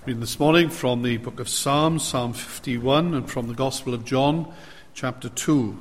Reading this morning from the book of Psalms, Psalm 51, and from the Gospel of John, chapter 2.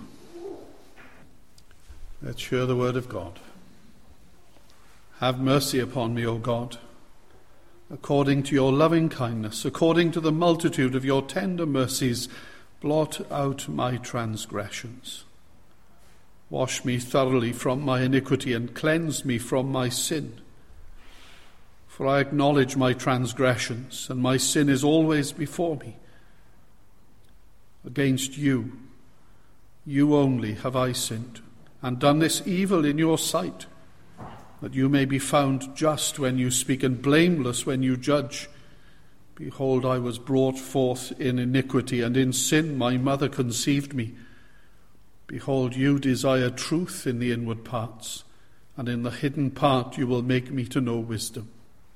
Let's hear the word of God. Have mercy upon me, O God, according to your loving kindness, according to the multitude of your tender mercies, blot out my transgressions. Wash me thoroughly from my iniquity and cleanse me from my sin. For I acknowledge my transgressions, and my sin is always before me. Against you, you only have I sinned, and done this evil in your sight, that you may be found just when you speak and blameless when you judge. Behold, I was brought forth in iniquity, and in sin my mother conceived me. Behold, you desire truth in the inward parts, and in the hidden part you will make me to know wisdom.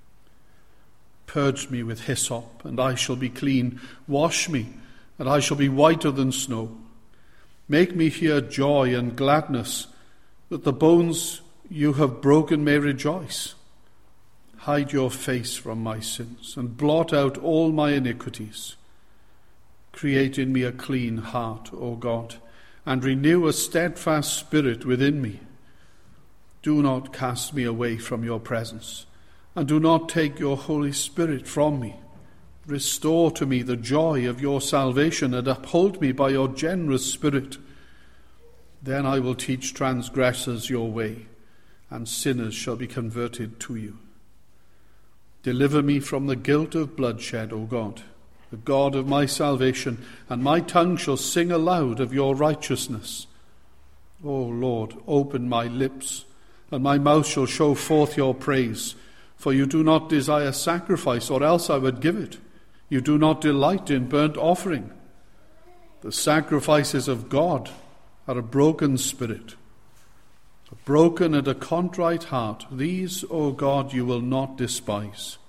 Purge me with hyssop, and I shall be clean. Wash me, and I shall be whiter than snow. Make me hear joy and gladness, that the bones you have broken may rejoice. Hide your face from my sins, and blot out all my iniquities. Create in me a clean heart, O God, and renew a steadfast spirit within me. Do not cast me away from your presence, and do not take your Holy Spirit from me. Restore to me the joy of your salvation, and uphold me by your generous Spirit. Then I will teach transgressors your way, and sinners shall be converted to you. Deliver me from the guilt of bloodshed, O God, the God of my salvation, and my tongue shall sing aloud of your righteousness. O Lord, open my lips, and my mouth shall show forth your praise. For you do not desire sacrifice, or else I would give it. You do not delight in burnt offering. The sacrifices of God are a broken spirit, a broken and a contrite heart. These, O God, you will not despise.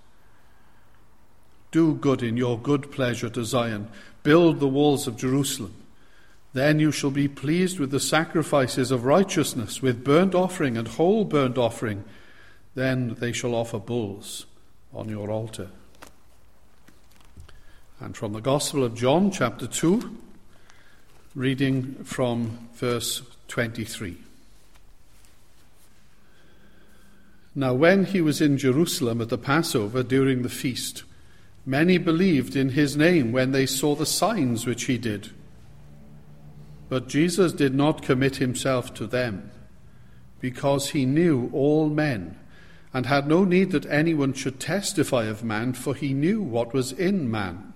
Do good in your good pleasure to Zion. Build the walls of Jerusalem. Then you shall be pleased with the sacrifices of righteousness, with burnt offering and whole burnt offering. Then they shall offer bulls on your altar. And from the Gospel of John, chapter 2, reading from verse 23. Now when he was in Jerusalem at the Passover during the feast, many believed in his name when they saw the signs which he did. But Jesus did not commit himself to them, because he knew all men, and had no need that anyone should testify of man, for he knew what was in man.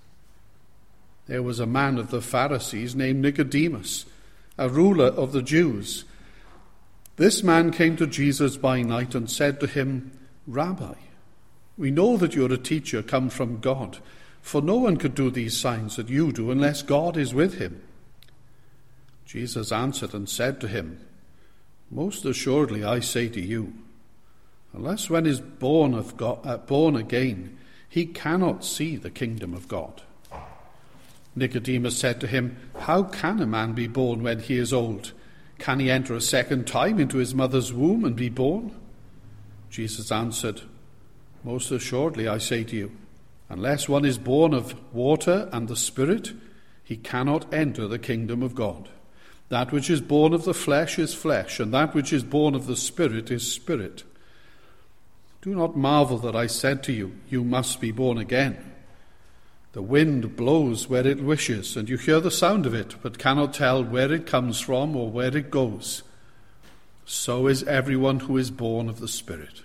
There was a man of the Pharisees named Nicodemus, a ruler of the Jews. This man came to Jesus by night and said to him, Rabbi, we know that you are a teacher come from God, for no one could do these signs that you do unless God is with him. Jesus answered and said to him, Most assuredly I say to you, unless one is born again, he cannot see the kingdom of God. Nicodemus said to him, How can a man be born when he is old? Can he enter a second time into his mother's womb and be born? Jesus answered, Most assuredly I say to you, unless one is born of water and the Spirit, he cannot enter the kingdom of God. That which is born of the flesh is flesh, and that which is born of the Spirit is spirit. Do not marvel that I said to you, you must be born again. The wind blows where it wishes, and you hear the sound of it, but cannot tell where it comes from or where it goes. So is everyone who is born of the Spirit.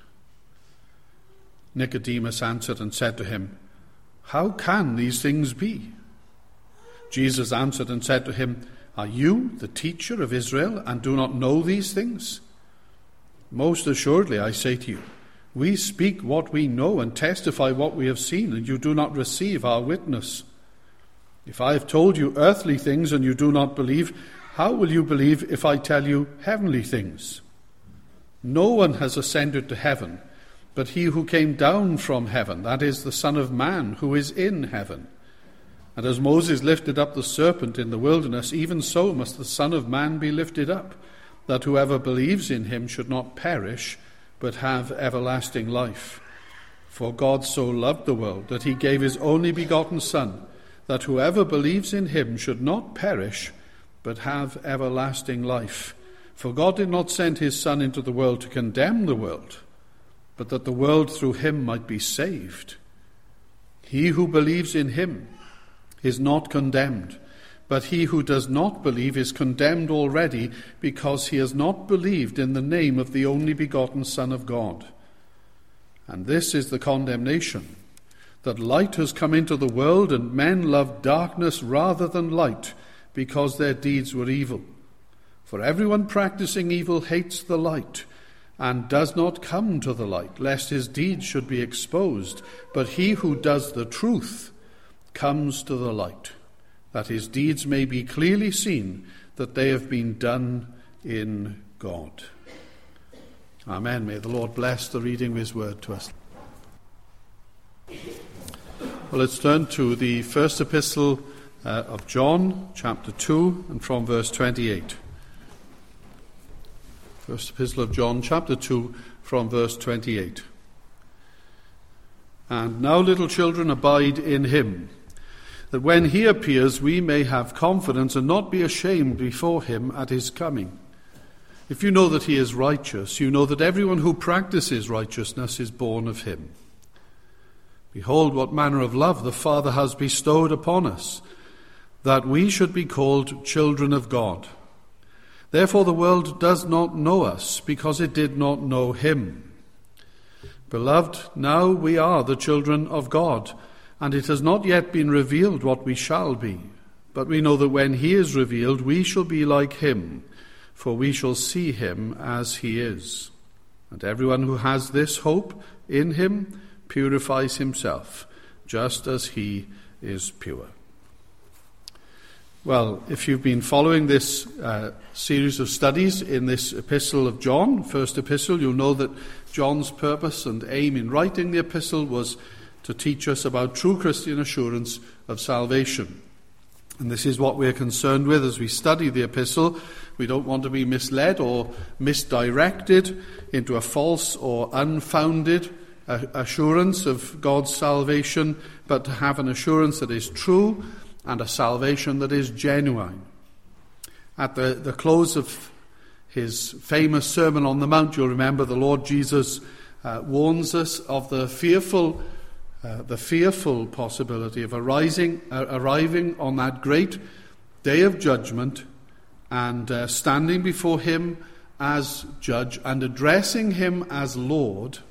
Nicodemus answered and said to him, How can these things be? Jesus answered and said to him, Are you the teacher of Israel, and do not know these things? Most assuredly I say to you, we speak what we know and testify what we have seen, and you do not receive our witness. If I have told you earthly things and you do not believe, how will you believe if I tell you heavenly things? No one has ascended to heaven, but he who came down from heaven, that is, the Son of Man, who is in heaven. And as Moses lifted up the serpent in the wilderness, even so must the Son of Man be lifted up, that whoever believes in him should not perish, but have everlasting life. For God so loved the world that he gave his only begotten Son, that whoever believes in him should not perish, but have everlasting life. For God did not send his Son into the world to condemn the world, but that the world through him might be saved. He who believes in him is not condemned, but he who does not believe is condemned already, because he has not believed in the name of the only begotten Son of God. And this is the condemnation, that light has come into the world, and men loved darkness rather than light, because their deeds were evil. For everyone practicing evil hates the light, and does not come to the light, lest his deeds should be exposed. But he who does the truth comes to the light, that his deeds may be clearly seen, that they have been done in God. Amen. May the Lord bless the reading of his word to us. Well, let's turn to the first epistle of John, chapter 2, and from verse 28. First epistle of John, chapter 2, from verse 28. And now, little children, abide in him, that when he appears we may have confidence and not be ashamed before him at his coming. If you know that he is righteous, you know that everyone who practices righteousness is born of him. Behold, what manner of love the Father has bestowed upon us, that we should be called children of God. Therefore the world does not know us, because it did not know him. Beloved, now we are the children of God, and it has not yet been revealed what we shall be. But we know that when he is revealed, we shall be like him, for we shall see him as he is. And everyone who has this hope in him purifies himself, just as he is pure. Well, if you've been following this series of studies in this epistle of John, first epistle, you'll know that John's purpose and aim in writing the epistle was to teach us about true Christian assurance of salvation. And this is what we're concerned with as we study the epistle. We don't want to be misled or misdirected into a false or unfounded assurance of God's salvation, but to have an assurance that is true and a salvation that is genuine. At the close of his famous Sermon on the Mount, you'll remember the Lord Jesus warns us of the fearful possibility of arriving on that great day of judgment and standing before him as judge and addressing him as Lord,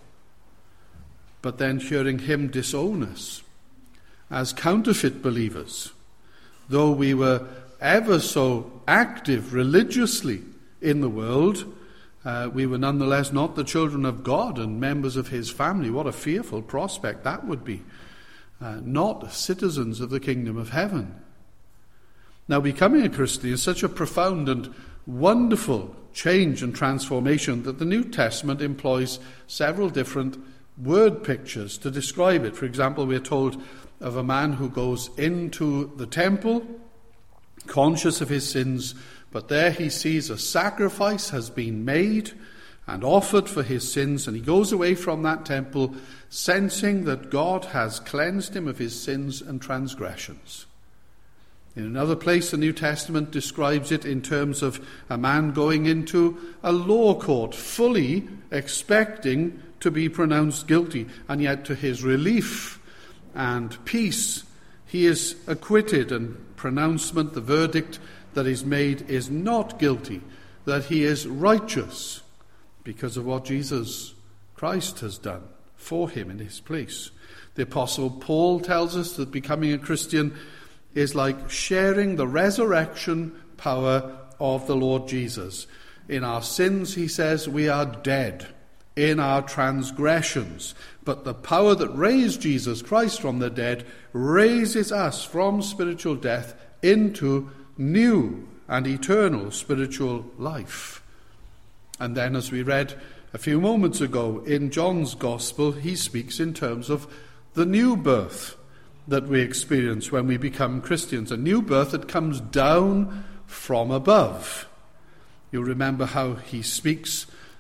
but then hearing him disown us as counterfeit believers. Though we were ever so active religiously in the world, we were nonetheless not the children of God and members of his family. What a fearful prospect that would be. Not citizens of the kingdom of heaven. Now, becoming a Christian is such a profound and wonderful change and transformation that the New Testament employs several different word pictures to describe it. For example, we are told of a man who goes into the temple, conscious of his sins, but there he sees a sacrifice has been made and offered for his sins, and he goes away from that temple sensing that God has cleansed him of his sins and transgressions. In another place, the New Testament describes it in terms of a man going into a law court, fully expecting to be pronounced guilty, and yet to his relief and peace, he is acquitted, and pronouncement, the verdict that is made, is not guilty, that he is righteous because of what Jesus Christ has done for him in his place. The Apostle Paul tells us that becoming a Christian is like sharing the resurrection power of the Lord Jesus. In our sins, he says, we are dead in our transgressions, but the power that raised Jesus Christ from the dead raises us from spiritual death into new and eternal spiritual life. And then, as we read a few moments ago in John's Gospel, he speaks in terms of the new birth that we experience when we become Christians, a new birth that comes down from above. You'll remember how he speaks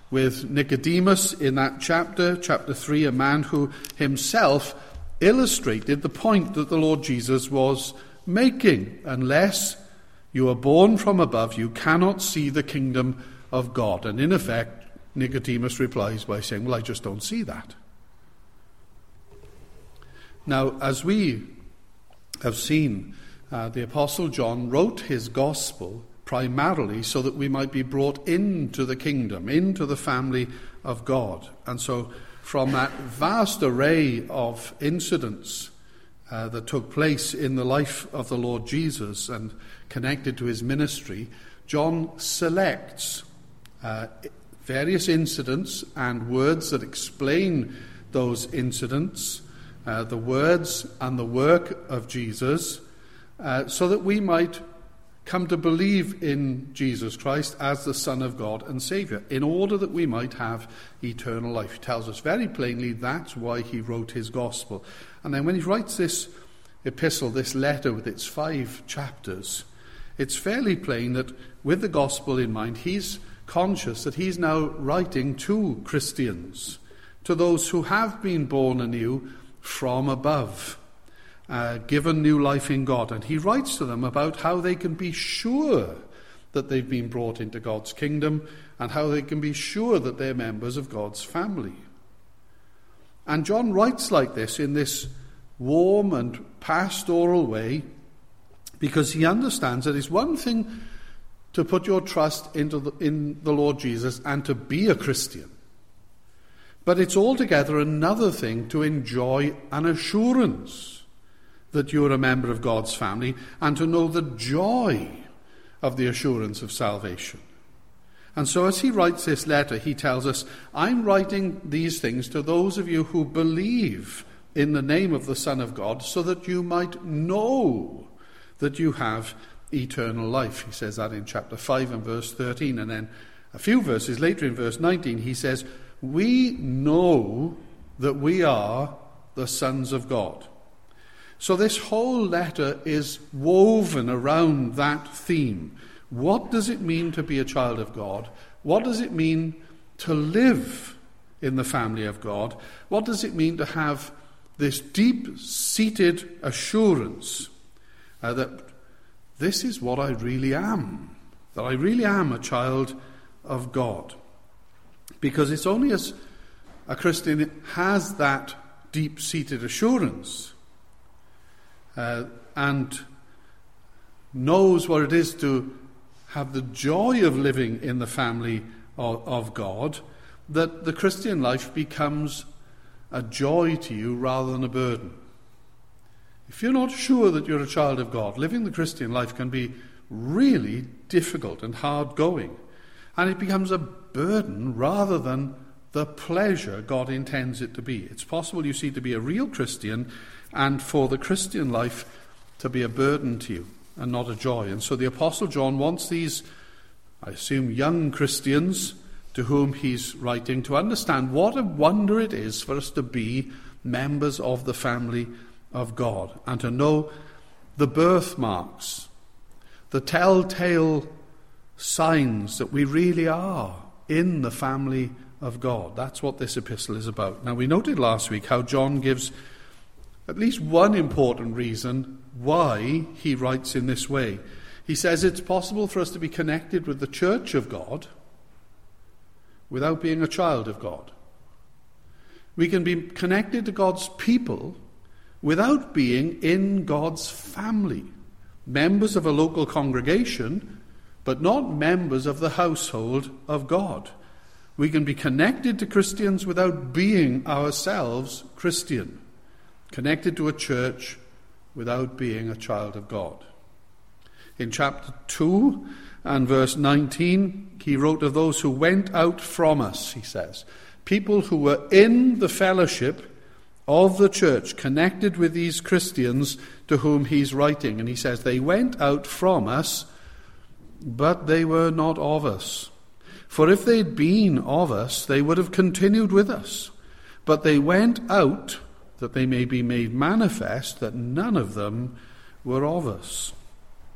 with Nicodemus in that chapter 3, a man who himself illustrated the point that the Lord Jesus was making. Unless you are born from above, you cannot see the kingdom of God. And in effect, Nicodemus replies by saying, well, I just don't see that. Now, as we have seen, the Apostle John wrote his gospel primarily so that we might be brought into the kingdom, into the family of God. And so from that vast array of incidents that took place in the life of the Lord Jesus and connected to his ministry, John selects various incidents and words that explain those incidents, the words and the work of Jesus, so that we might come to believe in Jesus Christ as the Son of God and Saviour, in order that we might have eternal life. He tells us very plainly that's why he wrote his gospel. And then when he writes this epistle, this letter with its 5 chapters, it's fairly plain that with the gospel in mind, he's conscious that he's now writing to Christians, to those who have been born anew from above, given new life in God. And he writes to them about how they can be sure that they've been brought into God's kingdom and how they can be sure that they're members of God's family. And John writes like this in this warm and pastoral way because he understands that it's one thing to put your trust in the Lord Jesus and to be a Christian, but it's altogether another thing to enjoy an assurance that you're a member of God's family and to know the joy of the assurance of salvation. And so as he writes this letter, he tells us, I'm writing these things to those of you who believe in the name of the Son of God so that you might know that you have eternal life. He says that in chapter 5 and verse 13. And then a few verses later in verse 19, he says, we know that we are the sons of God. So this whole letter is woven around that theme. What does it mean to be a child of God? What does it mean to live in the family of God? What does it mean to have this deep-seated assurance that this is what I really am, that I really am a child of God? Because it's only as a Christian has that deep-seated assurance and knows what it is to have the joy of living in the family of God, that the Christian life becomes a joy to you rather than a burden. If you're not sure that you're a child of God, living the Christian life can be really difficult and hard going, and it becomes a burden rather than the pleasure God intends it to be. It's possible, you see, to be a real Christian and for the Christian life to be a burden to you and not a joy. And so the Apostle John wants these, I assume, young Christians to whom he's writing to understand what a wonder it is for us to be members of the family of God and to know the birthmarks, the telltale signs that we really are in the family of God. That's what this epistle is about. Now, we noted last week how John gives at least one important reason why he writes in this way. He says it's possible for us to be connected with the church of God without being a child of God. We can be connected to God's people without being in God's family, members of a local congregation, but not members of the household of God. We can be connected to Christians without being ourselves Christian, connected to a church without being a child of God. In chapter 2 and verse 19, he wrote of those who went out from us, he says, people who were in the fellowship of the church, connected with these Christians to whom he's writing. And he says, they went out from us, but they were not of us. For if they'd been of us, they would have continued with us. But they went out, that they may be made manifest that none of them were of us.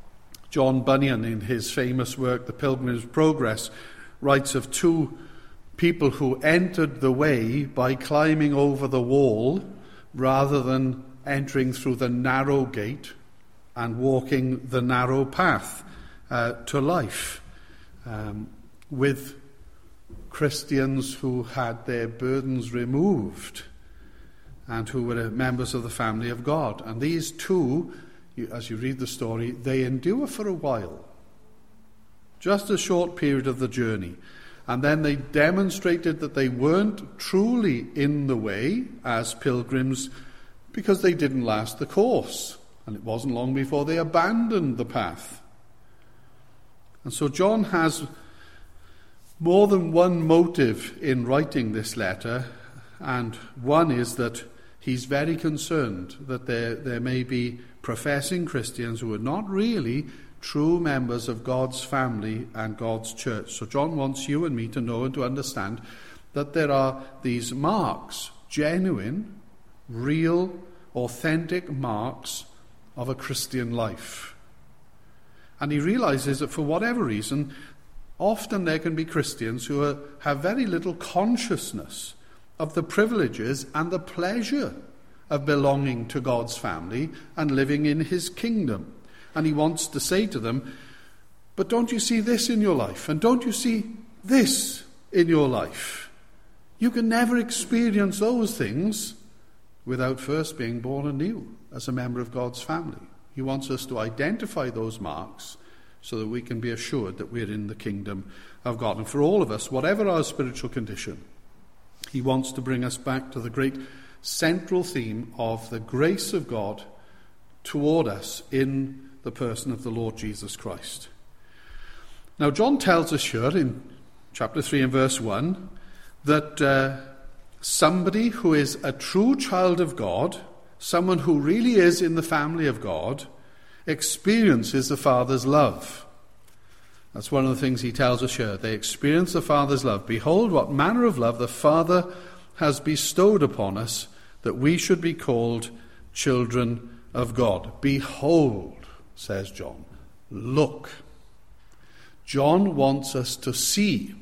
John Bunyan, in his famous work, The Pilgrim's Progress, writes of two people who entered the way by climbing over the wall rather than entering through the narrow gate and walking the narrow path to life, with Christians who had their burdens removed and who were members of the family of God. And these two, as you read the story, they endure for a while, just a short period of the journey. And then they demonstrated that they weren't truly in the way as pilgrims because they didn't last the course. And it wasn't long before they abandoned the path. And so John has more than one motive in writing this letter, and one is that he's very concerned that there may be professing Christians who are not really true members of God's family and God's church. So John wants you and me to know and to understand that there are these marks, genuine, real, authentic marks of a Christian life. And he realizes that for whatever reason, often there can be Christians who have very little consciousness of the privileges and the pleasure of belonging to God's family and living in his kingdom. And he wants to say to them, but don't you see this in your life? And don't you see this in your life? You can never experience those things without first being born anew as a member of God's family. He wants us to identify those marks so that we can be assured that we're in the kingdom of God. And for all of us, whatever our spiritual condition, he wants to bring us back to the great central theme of the grace of God toward us in the person of the Lord Jesus Christ. Now, John tells us here in chapter 3 and verse 1 that somebody who is a true child of God, someone who really is in the family of God, experiences the Father's love. That's one of the things he tells us here. They experience the Father's love. Behold, what manner of love the Father has bestowed upon us, that we should be called children of God. Behold, says John, look. John wants us to see.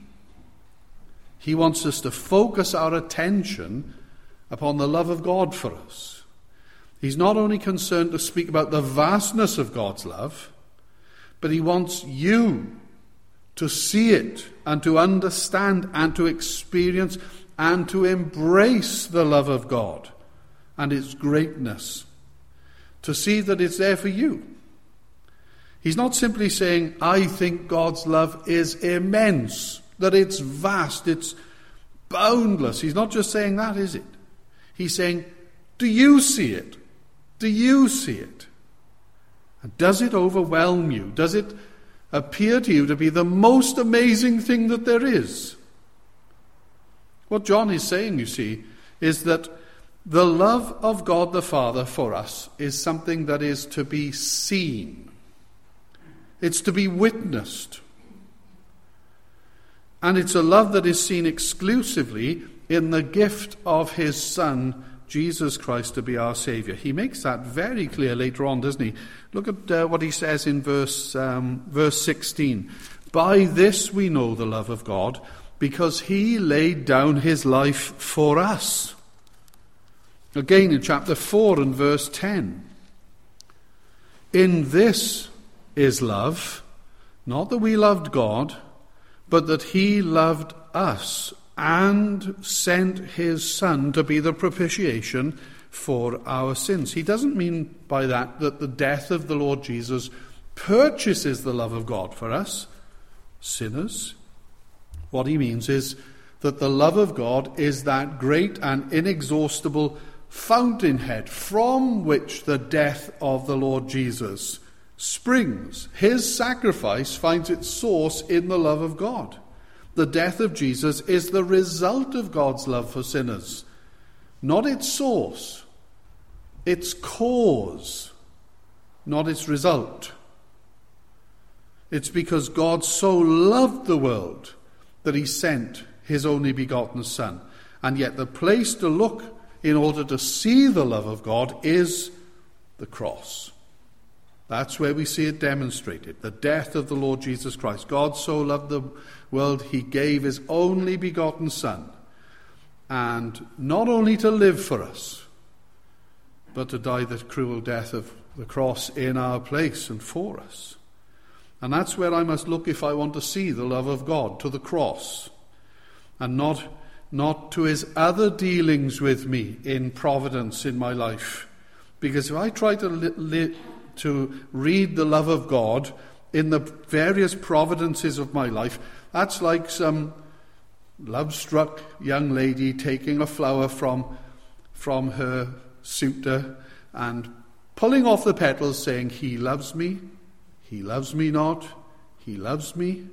He wants us to focus our attention upon the love of God for us. He's not only concerned to speak about the vastness of God's love, but he wants you to see it and to understand and to experience and to embrace the love of God and its greatness, to see that it's there for you. He's not simply saying, I think God's love is immense, that it's vast, it's boundless. He's not just saying that, is it? He's saying, do you see it? Do you see it? And does it overwhelm you? Does it appear to you to be the most amazing thing that there is? What John is saying, you see, is that the love of God the Father for us is something that is to be seen. It's to be witnessed. And it's a love that is seen exclusively in the gift of his Son, Jesus Christ, to be our Saviour. He makes that very clear later on, doesn't he? Look at what he says in verse 16. By this we know the love of God, because he laid down his life for us. Again in chapter 4 and verse 10. In this is love, not that we loved God, but that he loved us and sent his Son to be the propitiation for our sins. He doesn't mean by that the death of the Lord Jesus purchases the love of God for us, sinners. What he means is that the love of God is that great and inexhaustible fountainhead from which the death of the Lord Jesus springs. His sacrifice finds its source in the love of God. The death of Jesus is the result of God's love for sinners, not its source, its cause, not its result. It's because God so loved the world that he sent his only begotten Son. And yet the place to look in order to see the love of God is the cross. That's where we see it demonstrated. The death of the Lord Jesus Christ. God so loved the world, he gave his only begotten Son. And not only to live for us, but to die the cruel death of the cross in our place and for us. And that's where I must look if I want to see the love of God, to the cross, and not to his other dealings with me in providence in my life. Because if I try to read the love of God in the various providences of my life, that's like some love-struck young lady taking a flower from her suitor and pulling off the petals, saying, he loves me not, he loves me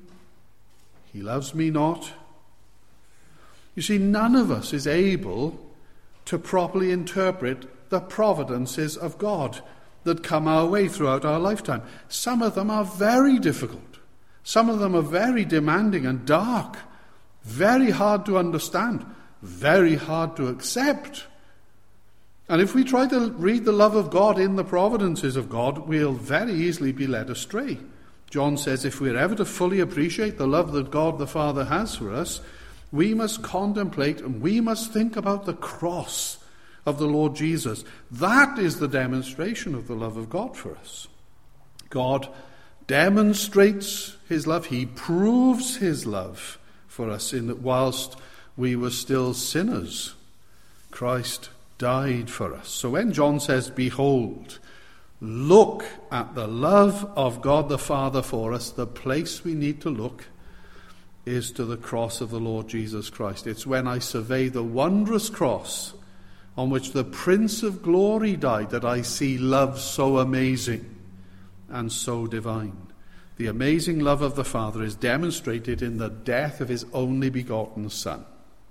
not. You see, none of us is able to properly interpret the providences of God that come our way throughout our lifetime. Some of them are very difficult. Some of them are very demanding and dark, very hard to understand, very hard to accept. And if we try to read the love of God in the providences of God, we'll very easily be led astray. John says if we're ever to fully appreciate the love that God the Father has for us, we must contemplate and we must think about the cross of the Lord Jesus. That is the demonstration of the love of God for us. God demonstrates his love. He proves his love for us in that whilst we were still sinners, Christ died for us. So when John says, behold, look at the love of God the Father for us, the place we need to look is to the cross of the Lord Jesus Christ. It's when I survey the wondrous cross on which the Prince of Glory died that I see love so amazing and so divine. The amazing love of the Father is demonstrated in the death of his only begotten Son.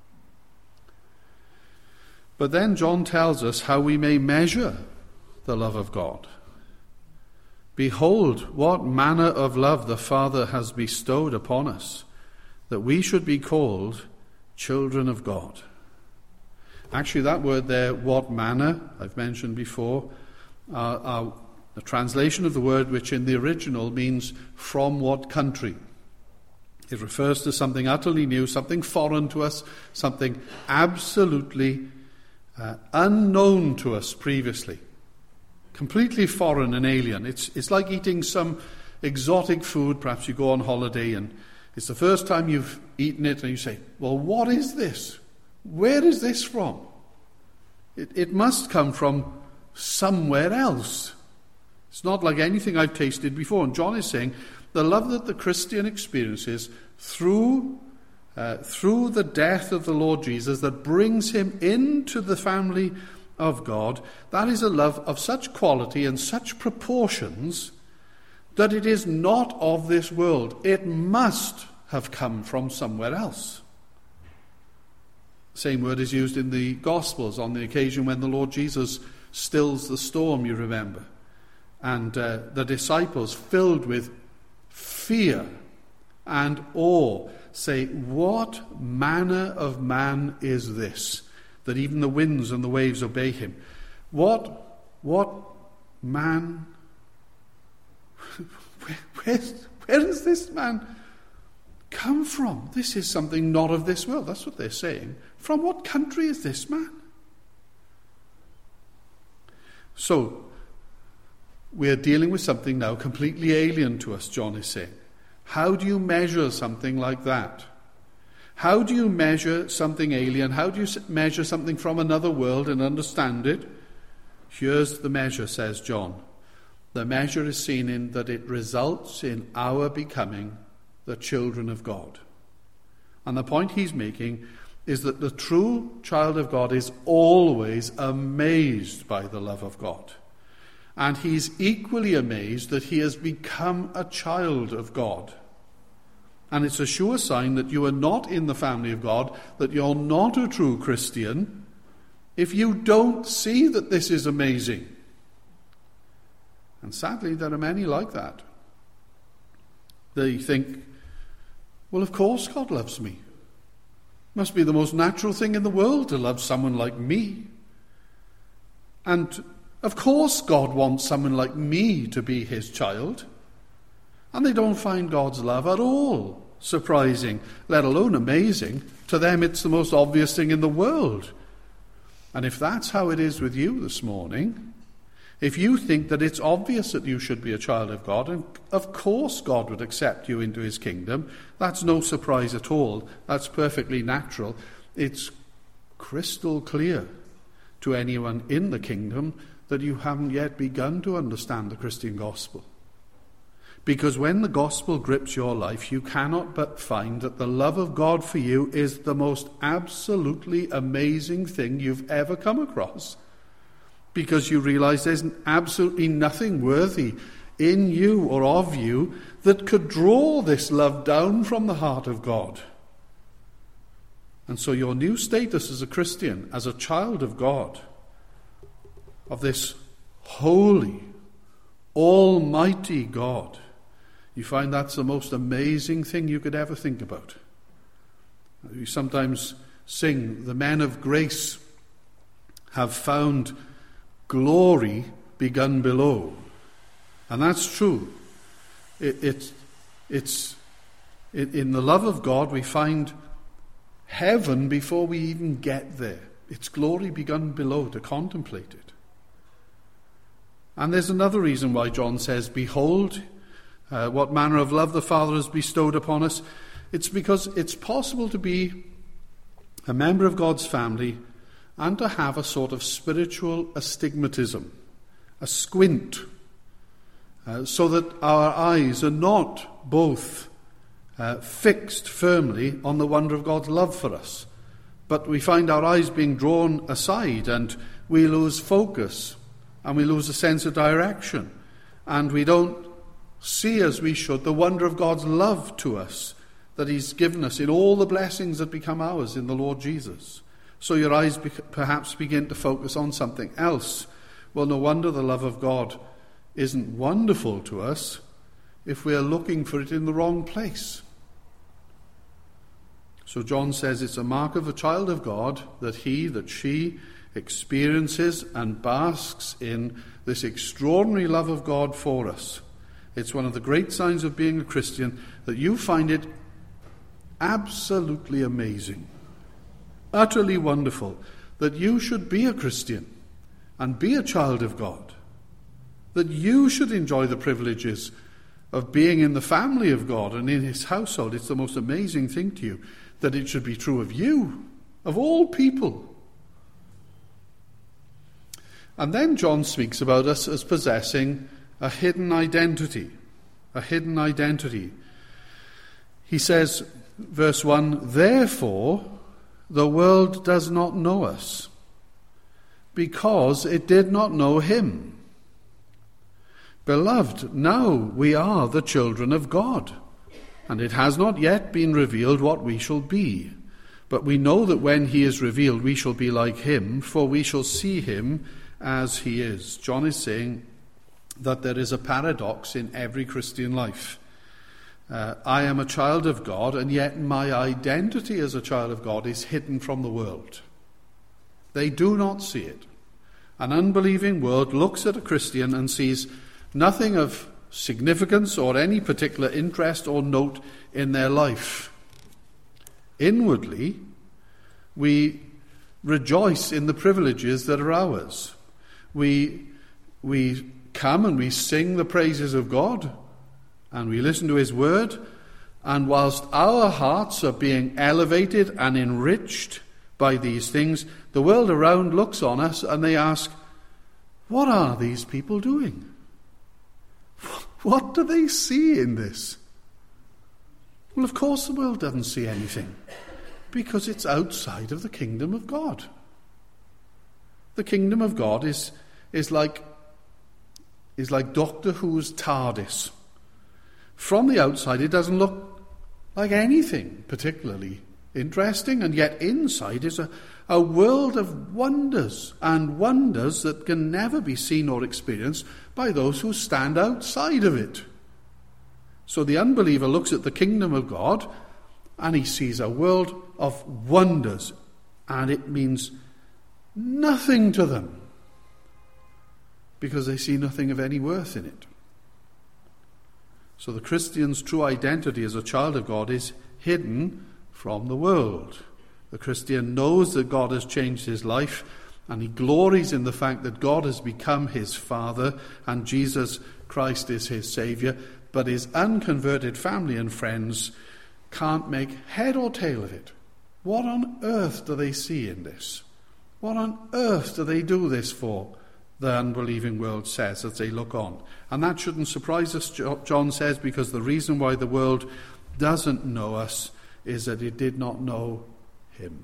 But then John tells us how we may measure the love of God. Behold, what manner of love the Father has bestowed upon us, that we should be called children of God. Actually, that word there, what manner, I've mentioned before, the translation of the word which in the original means from what country. It refers to something utterly new, something foreign to us, something absolutely unknown to us previously. Completely foreign and alien. It's like eating some exotic food. Perhaps you go on holiday and it's the first time you've eaten it and you say, well, what is this? Where is this from? It must come from somewhere else. It's not like anything I've tasted before. And John is saying the love that the Christian experiences through the death of the Lord Jesus that brings him into the family of God, that is a love of such quality and such proportions that it is not of this world. It must have come from somewhere else. The same word is used in the Gospels on the occasion when the Lord Jesus stills the storm, you remember. And the disciples, filled with fear and awe, say, what manner of man is this, that even the winds and the waves obey him? What man? Where does this man come from? This is something not of this world. That's what they're saying. From what country is this man? So, we're dealing with something now completely alien to us, John is saying. How do you measure something like that? How do you measure something alien? How do you measure something from another world and understand it? Here's the measure, says John. The measure is seen in that it results in our becoming the children of God. And the point he's making is that the true child of God is always amazed by the love of God. And he's equally amazed that he has become a child of God. And it's a sure sign that you are not in the family of God, that you're not a true Christian, if you don't see that this is amazing. And sadly, there are many like that. They think, well, of course God loves me. Must be the most natural thing in the world to love someone like me. And Of course God wants someone like me to be his child. And they don't find God's love at all surprising, let alone amazing. To them it's the most obvious thing in the world. And if that's how it is with you this morning, if you think that it's obvious that you should be a child of God, and of course God would accept you into his kingdom, that's no surprise at all. That's perfectly natural. It's crystal clear to anyone in the kingdom that you haven't yet begun to understand the Christian gospel. Because when the gospel grips your life, you cannot but find that the love of God for you is the most absolutely amazing thing you've ever come across. Because you realize there's absolutely nothing worthy in you or of you that could draw this love down from the heart of God. And so your new status as a Christian, as a child of God, of this holy, almighty God, you find that's the most amazing thing you could ever think about. You sometimes sing, the men of grace have found glory begun below. And that's true. It's in the love of God we find heaven before we even get there. It's glory begun below to contemplate it. And there's another reason why John says, behold, what manner of love the Father has bestowed upon us. It's because it's possible to be a member of God's family and to have a sort of spiritual astigmatism, a squint, so that our eyes are not both fixed firmly on the wonder of God's love for us, but we find our eyes being drawn aside and we lose focus and we lose a sense of direction and we don't see as we should the wonder of God's love to us that he's given us in all the blessings that become ours in the Lord Jesus. So your eyes perhaps begin to focus on something else. Well, no wonder the love of God isn't wonderful to us if we are looking for it in the wrong place. So John says it's a mark of a child of God that she experiences and basks in this extraordinary love of God for us. It's one of the great signs of being a Christian that you find it absolutely amazing, utterly wonderful, that you should be a Christian and be a child of God, that you should enjoy the privileges of being in the family of God and in his household. It's the most amazing thing to you that it should be true of you, of all people. And then John speaks about us as possessing a hidden identity. A hidden identity. He says, verse 1, therefore the world does not know us, because it did not know him. Beloved, now we are the children of God, and it has not yet been revealed what we shall be. But we know that when he is revealed, we shall be like him, for we shall see him as he is. John is saying that there is a paradox in every Christian life. I am a child of God, and yet my identity as a child of God is hidden from the world. They do not see it. An unbelieving world looks at a Christian and sees nothing of significance or any particular interest or note in their life. Inwardly, we rejoice in the privileges that are ours. We come and we sing the praises of God and we listen to his word, and whilst our hearts are being elevated and enriched by these things, the world around looks on us and they ask, what are these people doing? What do they see in this? Well, of course the world doesn't see anything, because it's outside of the kingdom of God. The kingdom of God is like Doctor Who's TARDIS. From the outside, it doesn't look like anything particularly interesting, and yet inside is a world of wonders, and wonders that can never be seen or experienced by those who stand outside of it. So the unbeliever looks at the kingdom of God and he sees a world of wonders, and it means nothing to them. because they see nothing of any worth in it. So the Christian's true identity as a child of God is hidden from the world. The Christian knows that God has changed his life, and he glories in the fact that God has become his Father and Jesus Christ is his Saviour, but his unconverted family and friends can't make head or tail of it. What on earth do they see in this? What on earth do they do this for? The unbelieving world says as they look on. And that shouldn't surprise us, John says, because the reason why the world doesn't know us is that it did not know him.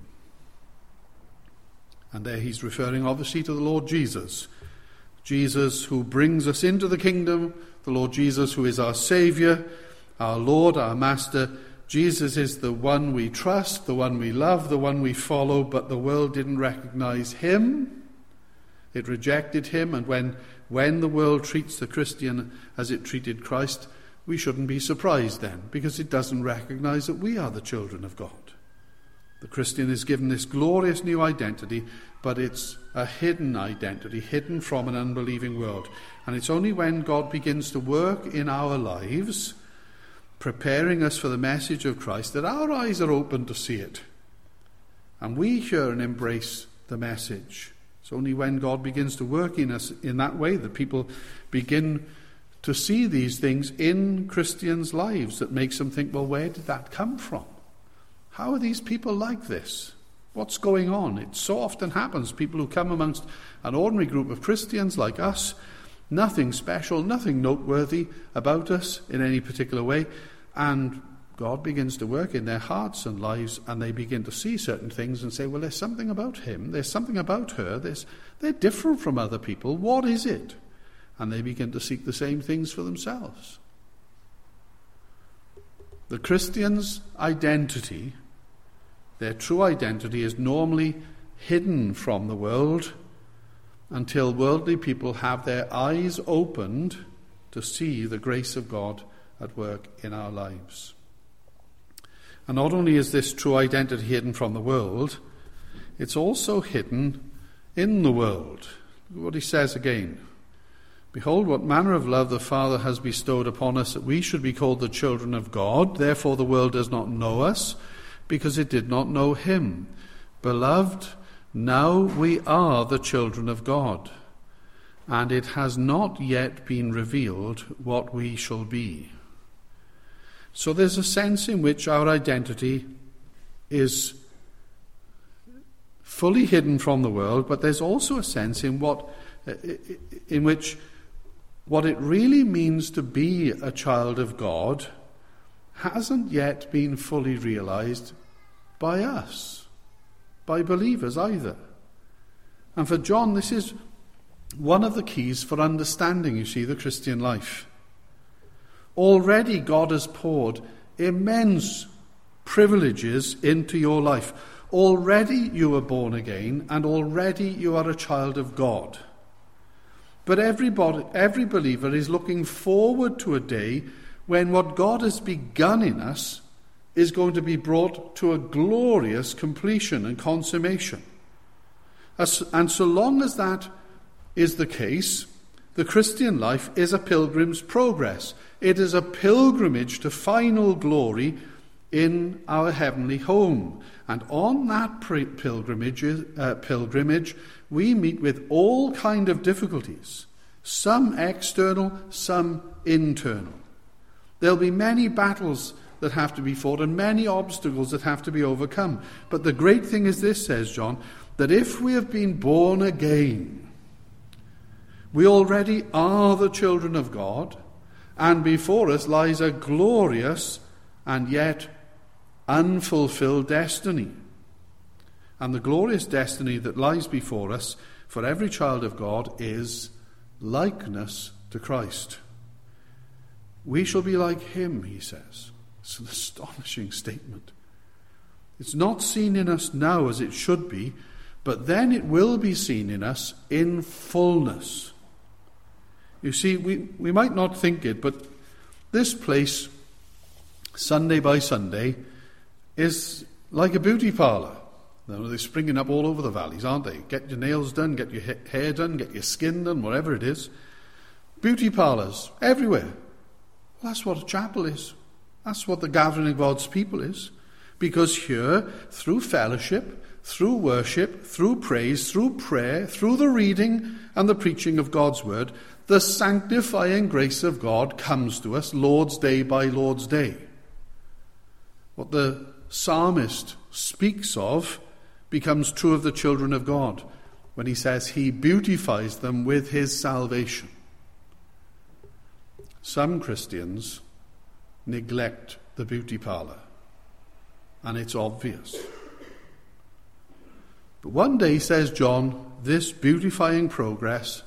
And there he's referring obviously to the Lord Jesus. Jesus who brings us into the kingdom, the Lord Jesus who is our Saviour, our Lord, our Master. Jesus is the one we trust, the one we love, the one we follow, but the world didn't recognize him. It rejected him, and when the world treats the Christian as it treated Christ, we shouldn't be surprised then, because it doesn't recognize that we are the children of God. The Christian is given this glorious new identity, but it's a hidden identity, hidden from an unbelieving world. And it's only when God begins to work in our lives, preparing us for the message of Christ, that our eyes are open to see it. And we hear and embrace the message. It's only when God begins to work in us in that way that people begin to see these things in Christians' lives that makes them think, well, where did that come from? How are these people like this? What's going on? It so often happens. People who come amongst an ordinary group of Christians like us, nothing special, nothing noteworthy about us in any particular way, and God begins to work in their hearts and lives, and they begin to see certain things and say, well, there's something about him, there's something about her, they're different from other people. What is it? And they begin to seek the same things for themselves. The Christian's identity, their true identity, is normally hidden from the world until worldly people have their eyes opened to see the grace of God at work in our lives. And not only is this true identity hidden from the world, it's also hidden in the world. Look at what he says again. Behold, what manner of love the Father has bestowed upon us, that we should be called the children of God. Therefore the world does not know us, because it did not know him. Beloved, now we are the children of God, and it has not yet been revealed what we shall be. So there's a sense in which our identity is fully hidden from the world, but there's also a sense in which what it really means to be a child of God hasn't yet been fully realized by us, by believers either. And for John, this is one of the keys for understanding, you see, the Christian life. Already God has poured immense privileges into your life. Already you were born again, and already you are a child of God. But every believer is looking forward to a day when what God has begun in us is going to be brought to a glorious completion and consummation. And so long as that is the case, the Christian life is a pilgrim's progress. It is a pilgrimage to final glory in our heavenly home. And on that pilgrimage, we meet with all kind of difficulties, some external, some internal. There'll be many battles that have to be fought and many obstacles that have to be overcome. But the great thing is this, says John, that if we have been born again, we already are the children of God, and before us lies a glorious and yet unfulfilled destiny. And the glorious destiny that lies before us for every child of God is likeness to Christ. We shall be like him, he says. It's an astonishing statement. It's not seen in us now as it should be, but then it will be seen in us in fullness. You see, we might not think it, but this place, Sunday by Sunday, is like a beauty parlour. They're springing up all over the valleys, aren't they? Get your nails done, get your hair done, get your skin done, whatever it is. Beauty parlours, everywhere. Well, that's what a chapel is. That's what the gathering of God's people is. Because here, through fellowship, through worship, through praise, through prayer, through the reading and the preaching of God's word, the sanctifying grace of God comes to us Lord's Day by Lord's Day. What the psalmist speaks of becomes true of the children of God when he says he beautifies them with his salvation. Some Christians neglect the beauty parlour, and it's obvious. But one day, says John, this beautifying process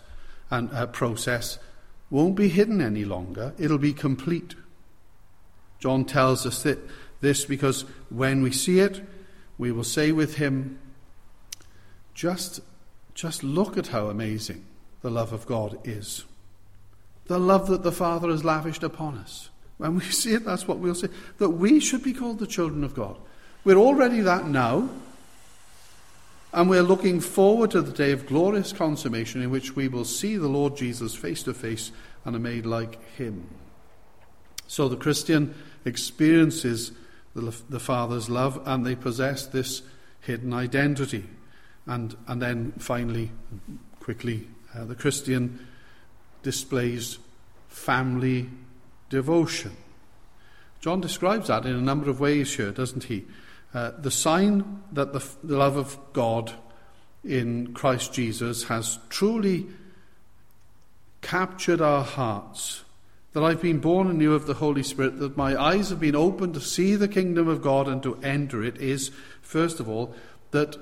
won't be hidden any longer. It'll be complete. John tells us this because when we see it, we will say with him, just look at how amazing the love of God is. The love that the Father has lavished upon us. When we see it, that's what we'll say. That we should be called the children of God. We're already that now. And we're looking forward to the day of glorious consummation in which we will see the Lord Jesus face to face and are made like him. So the Christian experiences the Father's love, and they possess this hidden identity. And then finally, quickly, the Christian displays family devotion. John describes that in a number of ways here, doesn't he? The sign that the love of God in Christ Jesus has truly captured our hearts, that I've been born anew of the Holy Spirit, that my eyes have been opened to see the kingdom of God and to enter it, is, first of all, that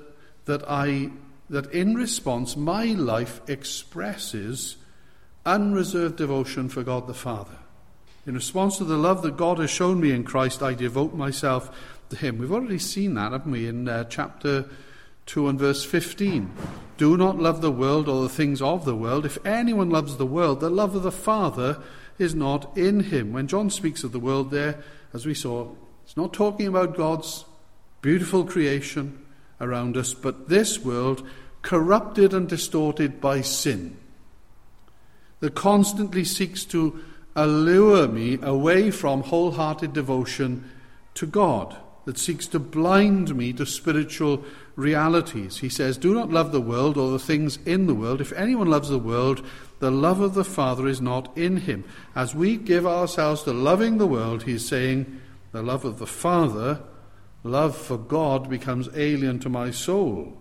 in response my life expresses unreserved devotion for God the Father. In response to the love that God has shown me in Christ, I devote myself to him. We've already seen that, haven't we, in chapter 2 and verse 15. Do not love the world or the things of the world. If anyone loves the world, the love of the Father is not in him. When John speaks of the world there, as we saw, it's not talking about God's beautiful creation around us, but this world corrupted and distorted by sin, that constantly seeks to allure me away from wholehearted devotion to God, that seeks to blind me to spiritual realities. He says, do not love the world or the things in the world. If anyone loves the world, the love of the Father is not in him. As we give ourselves to loving the world, he's saying, the love of the Father, love for God, becomes alien to my soul.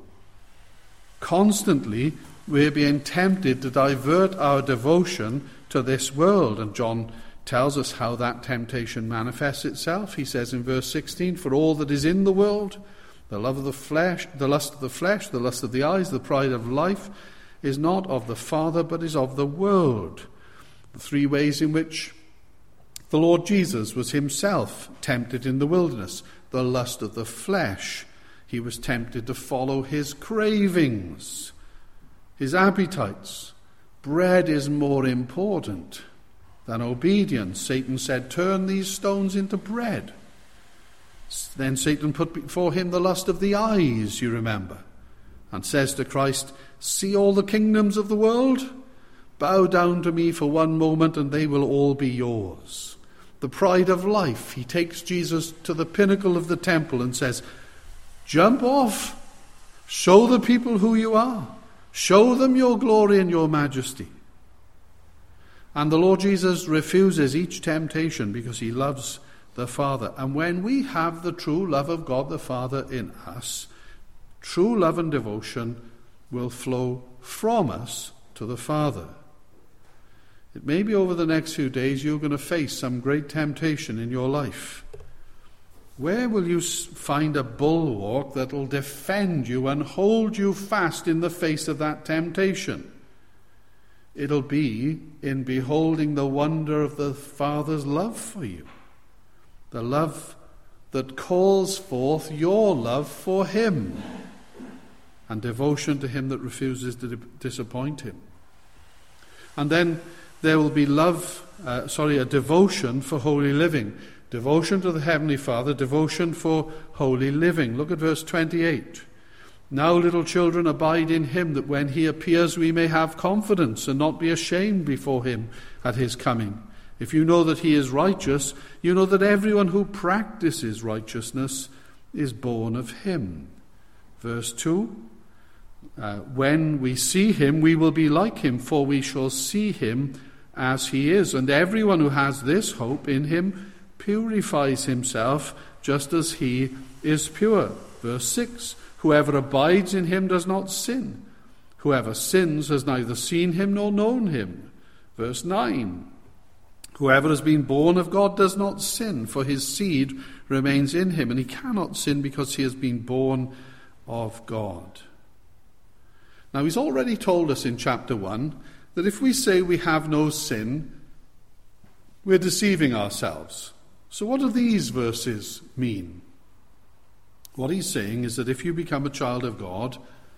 Constantly, we're being tempted to divert our devotion to this world. And John tells us how that temptation manifests itself. He says in verse 16, for all that is in the world, the love of the flesh, the lust of the flesh, the lust of the eyes, the pride of life, is not of the Father, but is of the world. The three ways in which the Lord Jesus was himself tempted in the wilderness. The lust of the flesh. He was tempted to follow his cravings, his appetites. Bread is more important than obedience. Satan said, turn these stones into bread. Then Satan put before him the lust of the eyes, you remember, and says to Christ, see all the kingdoms of the world? Bow down to me for one moment and they will all be yours. The pride of life. He takes Jesus to the pinnacle of the temple and says, jump off. Show the people who you are. Show them your glory and your majesty. And the Lord Jesus refuses each temptation because he loves the Father. And when we have the true love of God the Father in us, true love and devotion will flow from us to the Father. It may be over the next few days you're going to face some great temptation in your life. Where will you find a bulwark that will defend you and hold you fast in the face of that temptation? It'll be in beholding the wonder of the Father's love for you. The love that calls forth your love for him and devotion to him that refuses to disappoint him. And then there will be a devotion for holy living. Devotion to the Heavenly Father, devotion for holy living. Look at verse 28. Now, little children, abide in him, that when he appears we may have confidence and not be ashamed before him at his coming. If you know that he is righteous, you know that everyone who practices righteousness is born of him. Verse 2, when we see him, we will be like him, for we shall see him as he is. And everyone who has this hope in him purifies himself just as he is pure. Verse 6, whoever abides in him does not sin. Whoever sins has neither seen him nor known him. Verse 9, whoever has been born of God does not sin, for his seed remains in him, and he cannot sin because he has been born of God. Now, he's already told us in chapter 1 that if we say we have no sin, we're deceiving ourselves. So what do these verses mean? What he's saying is that if you become a child of God,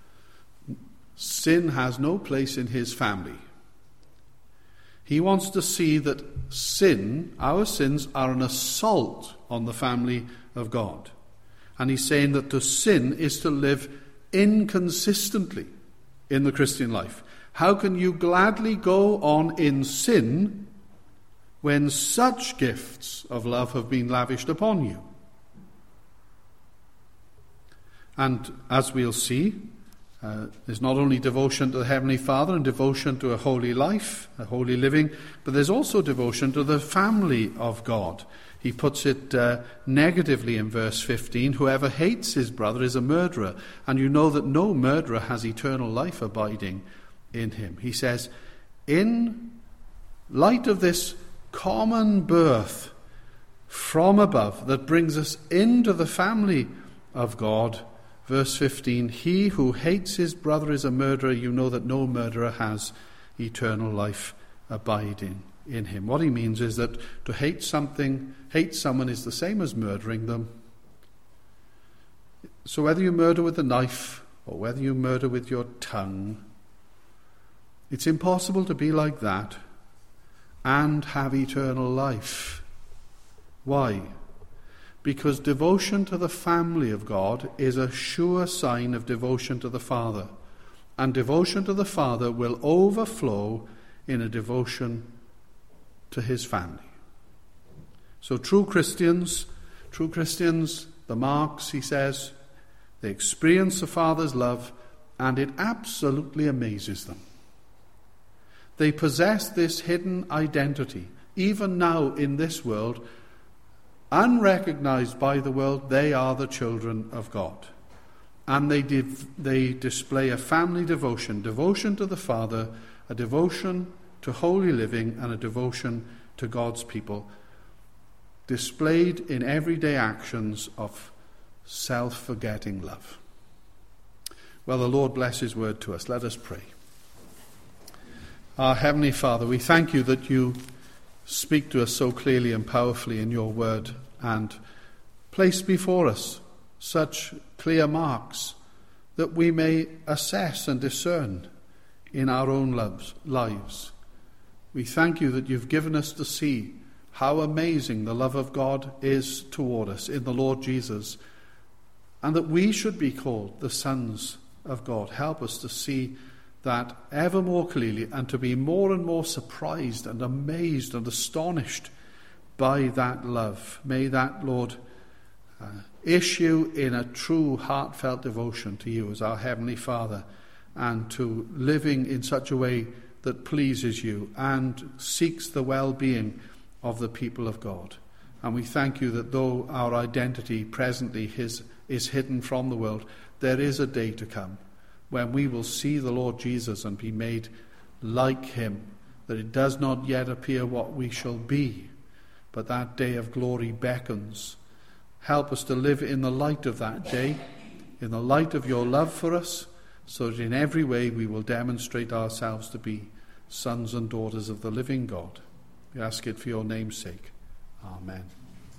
sin has no place in his family. He wants to see that sin, our sins, are an assault on the family of God. And he's saying that to sin is to live inconsistently in the Christian life. How can you gladly go on in sin when such gifts of love have been lavished upon you? And as we'll see, there's not only devotion to the Heavenly Father and devotion to a holy life, a holy living, but there's also devotion to the family of God. He puts it negatively in verse 15, whoever hates his brother is a murderer, and you know that no murderer has eternal life abiding in him. He says, in light of this common birth from above that brings us into the family of God, verse 15, he who hates his brother is a murderer. You know that no murderer has eternal life abiding in him. What he means is that to hate someone is the same as murdering them. So whether you murder with a knife or whether you murder with your tongue, it's impossible to be like that and have eternal life. Why? Because devotion to the family of God is a sure sign of devotion to the Father. And devotion to the Father will overflow in a devotion to his family. So true Christians, the marks, he says, they experience the Father's love, and it absolutely amazes them. They possess this hidden identity. Even now in this world, unrecognized by the world, they are the children of God. And they display a family devotion to the Father, a devotion to holy living, and a devotion to God's people, displayed in everyday actions of self-forgetting love. Well, the Lord bless his word to us. Let us pray. Our Heavenly Father, we thank you that you speak to us so clearly and powerfully in your word, and place before us such clear marks that we may assess and discern in our own lives. We thank you that you've given us to see how amazing the love of God is toward us in the Lord Jesus, and that we should be called the sons of God. Help us to see that ever more clearly, and to be more and more surprised and amazed and astonished by that love. May that, Lord, issue in a true heartfelt devotion to you as our Heavenly Father, and to living in such a way that pleases you and seeks the well-being of the people of God. And we thank you that though our identity presently is hidden from the world, there is a day to come when we will see the Lord Jesus and be made like him, that it does not yet appear what we shall be, but that day of glory beckons. Help us to live in the light of that day, in the light of your love for us, so that in every way we will demonstrate ourselves to be sons and daughters of the living God. We ask it for your name's sake. Amen.